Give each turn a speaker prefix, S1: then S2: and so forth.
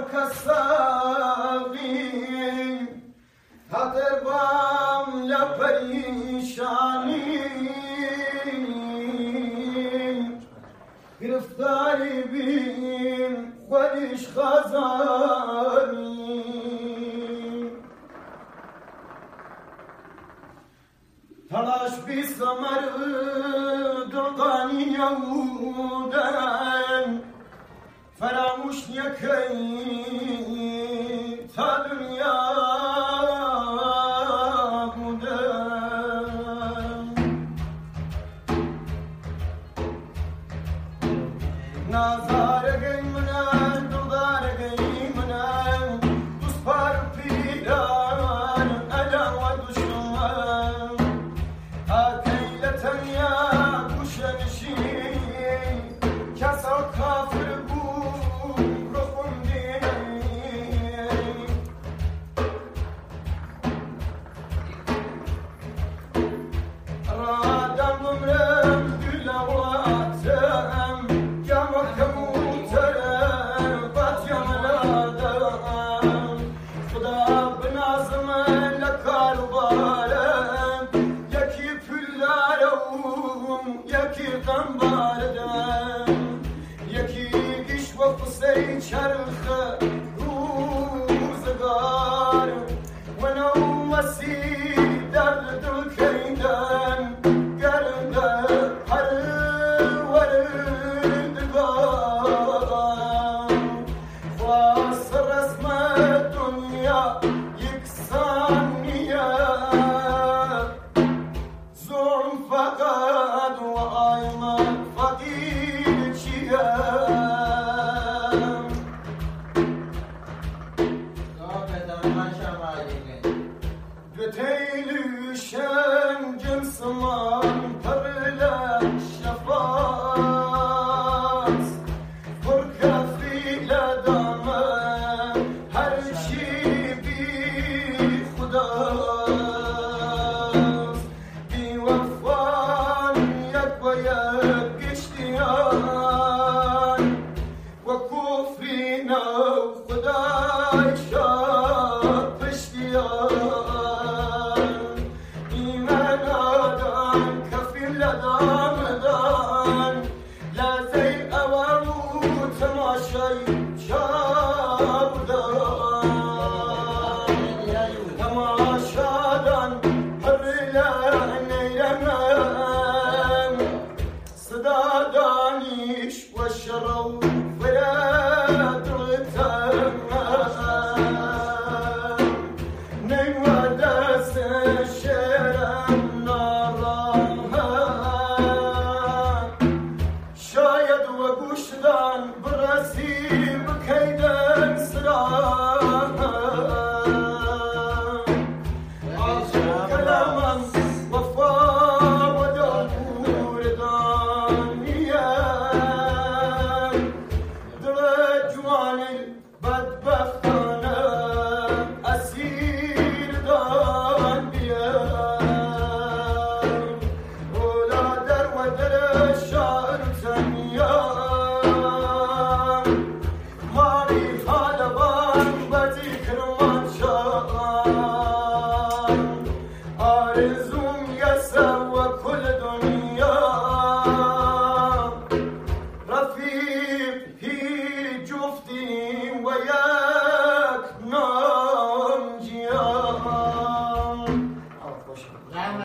S1: كالساقي هتربام لپریشانی گرفتاری بین خودش خزانی تلاش بی سمر دلقانی یهودن فراموش یکی تا دنیا بودن نازارگی منن دلدارگی منن دوست پار پیران ادا و دشمن اکیلتن یا گوشنشی کسا کافر چرخ روزگار ونو مسیح درد دل کیدن گرده هر وردگار خواست رسم دنیا یکسانیه ظلم فقط و آیمان فقیر چیه تیلوشن جنس من پرله شفاست پر کفیل دامه هر چی بی خداست بی وفان یک و یک گشتیان و کفری نو خدای شاد پشتیان والشرو فلا تغتم نيوى داس الشرم نارها شايد وقشدان براسي بكيدن سراها عاشق كلاما وفا ودور دانيا بدبختانه اسیر دان بیان اولا در و در شعر تنیان ماری حالبان بدی کرمان شان آرزوم یسه و کل دنیا رفیق هی جفتی و یک نام جیان